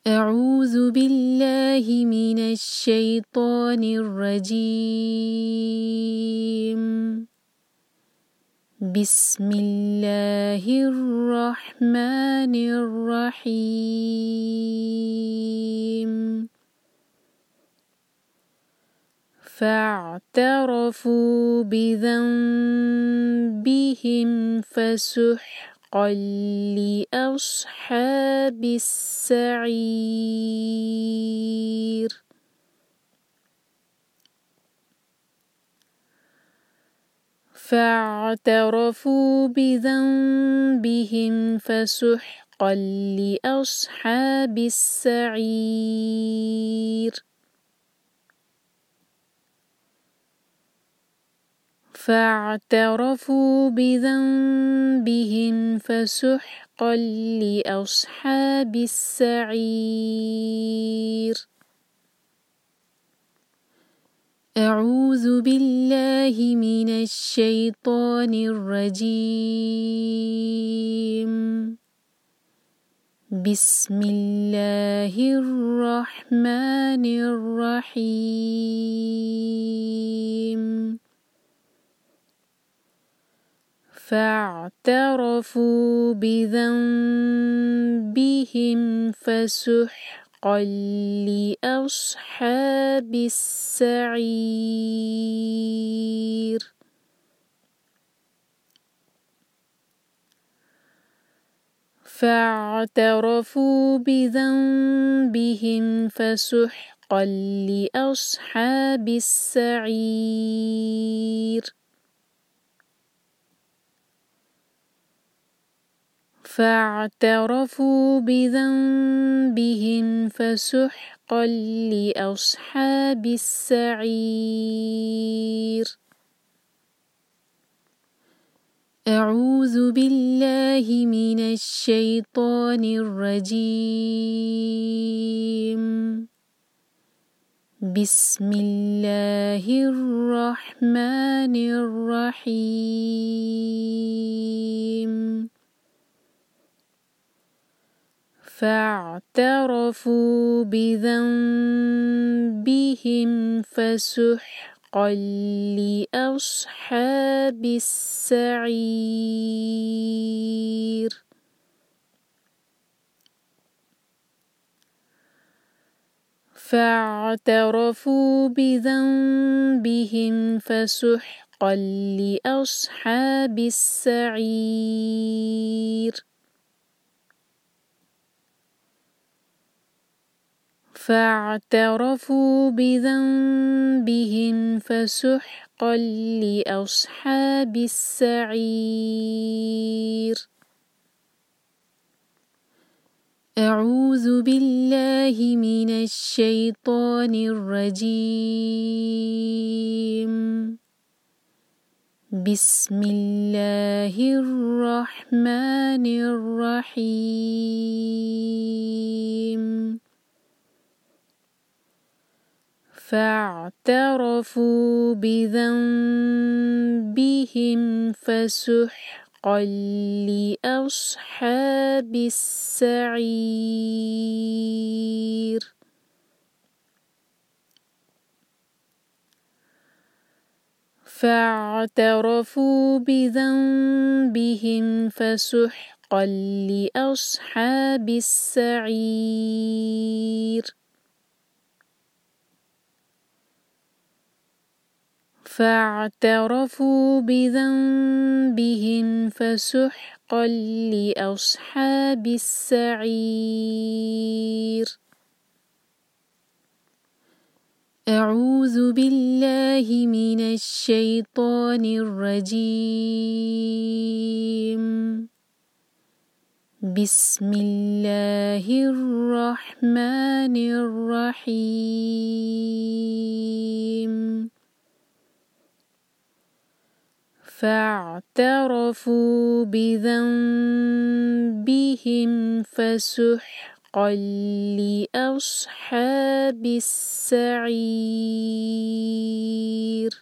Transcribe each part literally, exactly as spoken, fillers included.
أعوذ بالله من الشيطان الرجيم. بسم الله الرحمن الرحيم. فاعترفوا بذنبهم فسحقا لأصحاب السعير. فاعترفوا بذنبهم فسحقا لأصحاب السعير. فاعترفوا بذنبهم فسحقا لأصحاب السعير. أعوذ بالله من الشيطان الرجيم. بسم الله الرحمن الرحيم. فاعترفوا بذنبهم فسحقا لأصحاب السعير. فاعترفوا بذنبهم فسحقا لأصحاب السعير. فاعترفوا بذنبهم فسحقا لأصحاب السعير. أعوذ بالله من الشيطان الرجيم. بسم الله الرحمن الرحيم. فاعترفوا بذنبهم فسحقا لأصحاب السعير. فاعترفوا بذنبهم فسحقا لأصحاب السعير. فاعترفوا بذنبهم فسحقا لأصحاب السعير. أعوذ بالله من الشيطان الرجيم. بسم الله الرحمن الرحيم. فاعترفوا بذنبهم فسحقا لأصحاب السعير. فاعترفوا بذنبهم فسحقا لأصحاب السعير. فاعترفوا بذنبهم فسحقا لأصحاب السعير. أعوذ بالله من الشيطان الرجيم. بسم الله الرحمن الرحيم. فاعترفوا بذنبهم فسحقا لأصحاب السعير.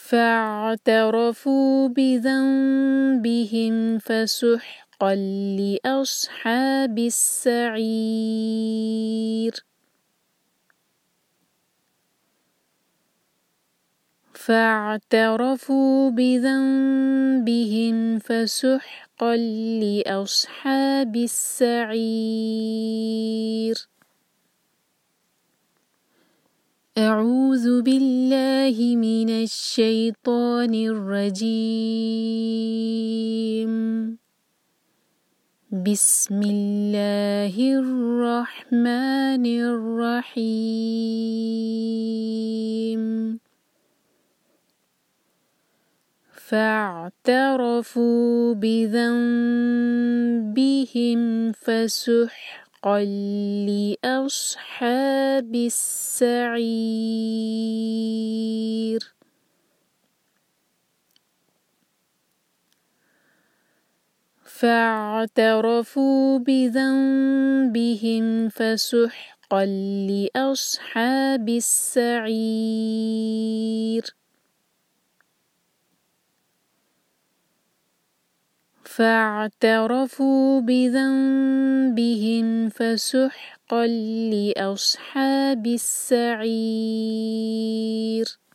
فاعترفوا بذنبهم فسحقا لأصحاب السعير فاعترفوا بذنبهم فسحقا لأصحاب السعير أعوذ بالله من الشيطان الرجيم بسم الله الرحمن الرحيم فاعترفوا بذنبهم فسحقا لأصحاب السعير فاعترفوا بذنبهم فسحقا لأصحاب السعير فاعترفوا بذنبهم فسحقا لأصحاب السعير